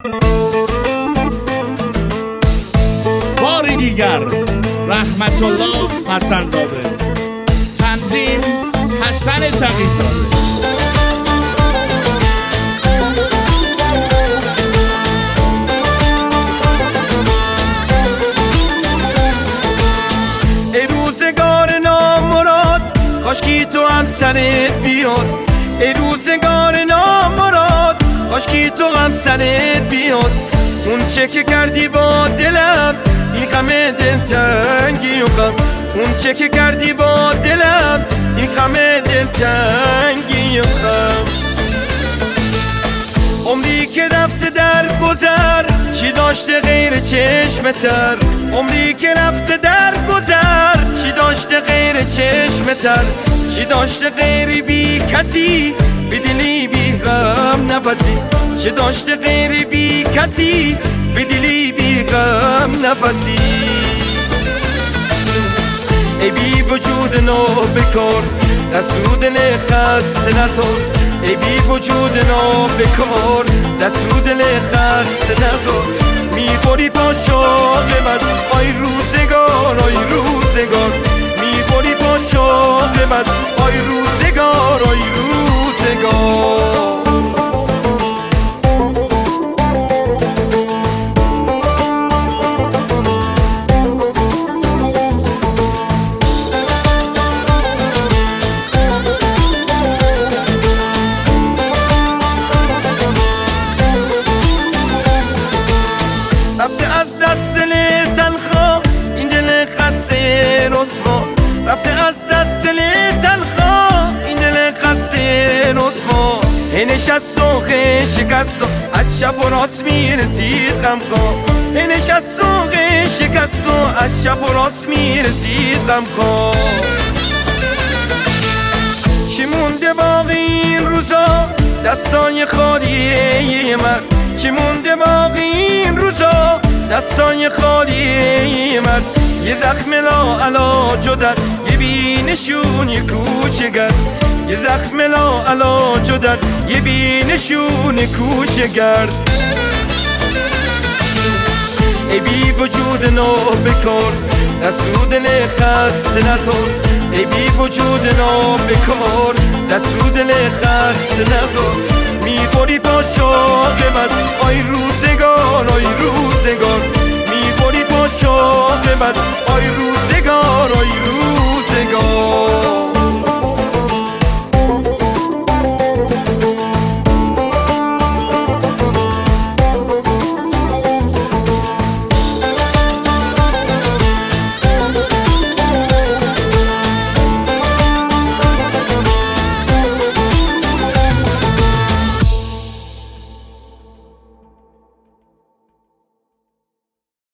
باری دیگر رحمت الله حسن‌زاده، تنظیم حسن تقی‌زاده. ای روزگار نامراد کاشکی تو هم سرت بیاد، ای روزگار نامراد کاشکی تو هم سرت بیاد. اون چه که کردی با دلم این همه دلتنگی و غم، اون چه که کردی با دلم این همه دلتنگی و غم. عمری که رفته در گذر چی داشته غیر چشم تر، عمری که رفته در گذر چی داشته غیر چشم تر، چی داشته غیر بی کسی بی دلی بی غم نفسی، چی داشته غیر بی کسی بی دلی بی غم نفسی. ای بی وجود نو بکار دست دل خسته نزار، ای بی وجود نو بکار دست دل خسته نزار. میخوری با شاق من آی روزگار آی روزگار، میخوری با شاق من آی روزگار آی روزگار. رفته از دست دل تنخا این دل خسته رسوا، رفته از دست دل تنخا این دل خسته رسوا. هی نشست و خی شکست و از شب و راست میرسید غمخواه، هی نشست و خی شکست و از شب و راست میرسید غمخواه. چی مونده باقی این روزا دستای خالیه من، چی مونده باقی این روزا دستای خالی من. یه زخم لا علاج و در یه بینشون یه کوچگر، یه زخم لا علاج و در یه بینشون کوچگر. ای بی وجود نو بکار دست دل خسته نزار، ای بی وجود نو بکار دست دل خسته نزار. میخوری با شاق من آی روزگار آی روزگار، میخوری با شاق من آی روزگار آی روزگار.